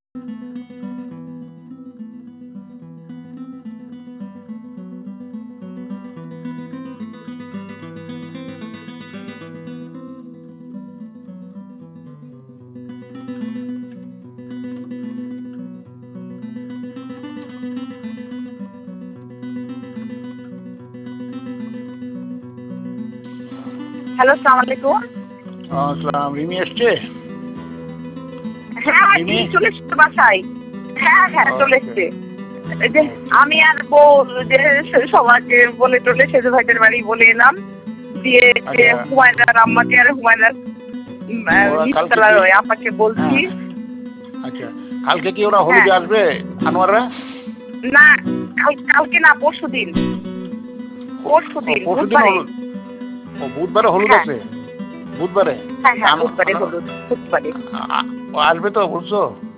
Hello, আসসালামু আলাইকুম। আসসালাম। রিমি এসছে? হ্যাঁ, রিমি? চলে এসছে বাসায়। হ্যাঁ হ্যাঁ, চলে ওকে। এসছে। এই যে আমি আর বউ যে সবাইকে বলে টলে সেজু ভাইদের বাড়ি বলে এলাম, দিয়ে যে আচ্ছা। হুমায়রার আম্মাকে আর হুমায়রার ওরা কালকে নিচতলার কি? ওই আপাকে বলছি। হ্যাঁ, আচ্ছা। কালকে কি ওরা হ্যাঁ, হলুদে আসবে, আনোয়াররা? না, কালকে না, পরশুদিন। ও, পরশুদিন পরশুদিন বুধবারে। হলুদ। ও, বুধবারে হলুদ হ্যাঁ আছে? বুধবারে? হ্যাঁ হ্যাঁ, আনো- বুধবারে আনো- হলুদ, বুধবারে। ও আসবে তো, বুঝছো?